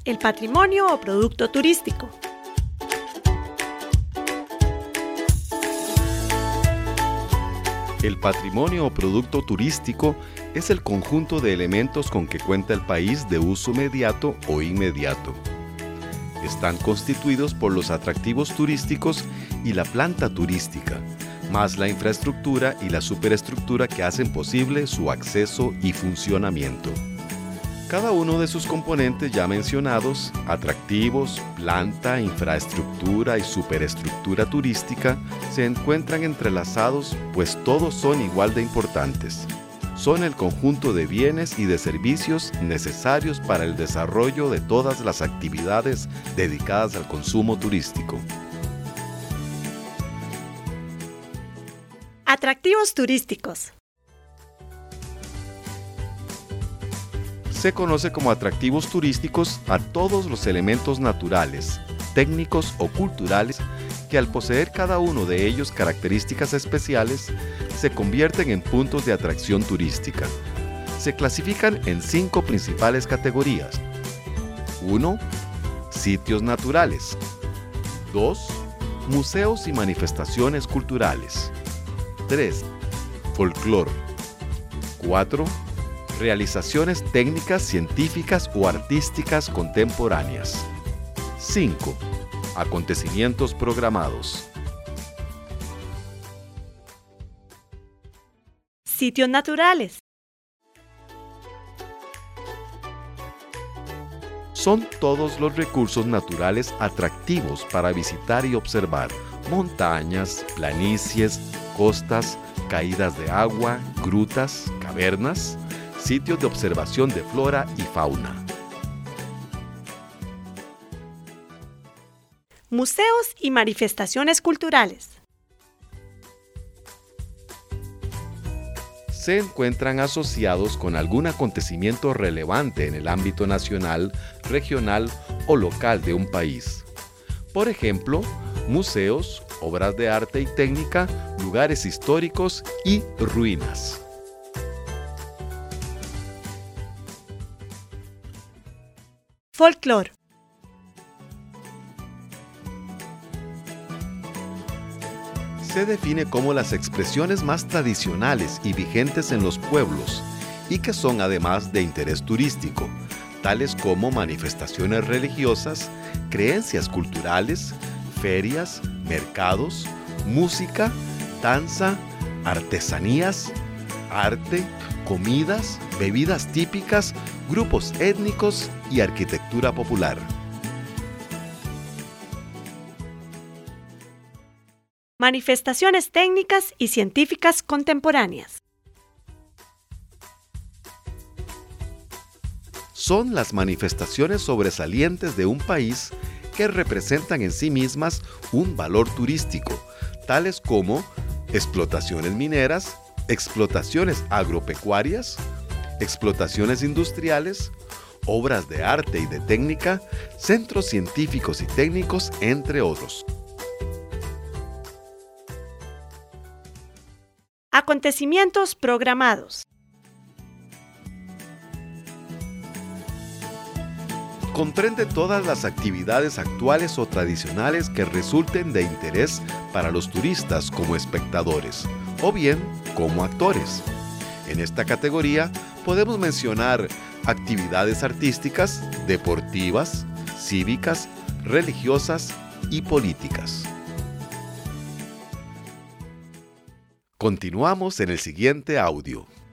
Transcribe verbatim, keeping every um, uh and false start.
el patrimonio o producto turístico. El patrimonio o producto turístico es el conjunto de elementos con que cuenta el país de uso inmediato o inmediato. Están constituidos por los atractivos turísticos y la planta turística, más la infraestructura y la superestructura que hacen posible su acceso y funcionamiento. Cada uno de sus componentes ya mencionados, atractivos, planta, infraestructura y superestructura turística, se encuentran entrelazados, pues todos son igual de importantes. Son el conjunto de bienes y de servicios necesarios para el desarrollo de todas las actividades dedicadas al consumo turístico. Atractivos turísticos. Se conoce como atractivos turísticos a todos los elementos naturales, técnicos o culturales que al poseer cada uno de ellos características especiales, se convierten en puntos de atracción turística. Se clasifican en cinco principales categorías. uno. Sitios naturales. dos. Museos y manifestaciones culturales. tres. Folclor. cuatro. Realizaciones técnicas, científicas o artísticas contemporáneas. cinco. Acontecimientos programados. Sitios naturales. Son todos los recursos naturales atractivos para visitar y observar: montañas, planicies, costas, caídas de agua, grutas, cavernas, sitios de observación de flora y fauna. Museos y manifestaciones culturales. Se encuentran asociados con algún acontecimiento relevante en el ámbito nacional, regional o local de un país. Por ejemplo, museos, obras de arte y técnica, lugares históricos y ruinas. Folclor. Se define como las expresiones más tradicionales y vigentes en los pueblos y que son además de interés turístico, tales como manifestaciones religiosas, creencias culturales, ferias, mercados, música, danza, artesanías, arte, comidas, bebidas típicas, grupos étnicos y arquitectura popular. Manifestaciones técnicas y científicas contemporáneas. Son las manifestaciones sobresalientes de un país que representan en sí mismas un valor turístico, tales como explotaciones mineras, explotaciones agropecuarias, explotaciones industriales, obras de arte y de técnica, centros científicos y técnicos, entre otros. Acontecimientos programados. Comprende todas las actividades actuales o tradicionales que resulten de interés para los turistas como espectadores, o bien como actores. En esta categoría podemos mencionar actividades artísticas, deportivas, cívicas, religiosas y políticas. Continuamos en el siguiente audio.